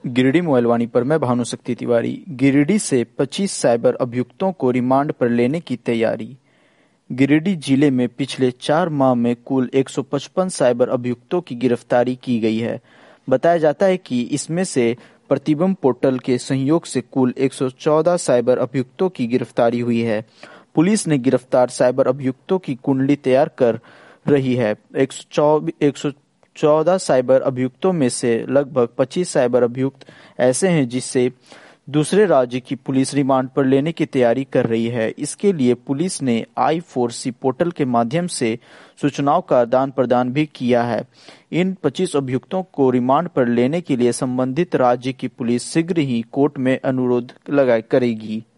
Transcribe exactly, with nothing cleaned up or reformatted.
गिरिडीह मोबाइलवाणी पर मैं भानुशक्ति तिवारी। गिरिडीह से पच्चीस साइबर अभियुक्तों को रिमांड पर लेने की तैयारी। गिरिडीह जिले में पिछले चार माह में कुल एक सौ पचपन साइबर अभियुक्तों की गिरफ्तारी की गई है। बताया जाता है कि इसमें से प्रतिबंब पोर्टल के सहयोग से कुल एक सौ चौदह साइबर अभियुक्तों की गिरफ्तारी हुई है। पुलिस ने गिरफ्तार साइबर अभियुक्तों की कुंडली तैयार कर रही है। एक सौ चौदह साइबर अभियुक्तों में से लगभग पच्चीस साइबर अभियुक्त ऐसे हैं जिससे दूसरे राज्य की पुलिस रिमांड पर लेने की तैयारी कर रही है। इसके लिए पुलिस ने आई फोर सी पोर्टल के माध्यम से सूचनाओं का आदान प्रदान भी किया है। इन पच्चीस अभियुक्तों को रिमांड पर लेने के लिए संबंधित राज्य की पुलिस शीघ्र ही कोर्ट में अनुरोध लगा करेगी।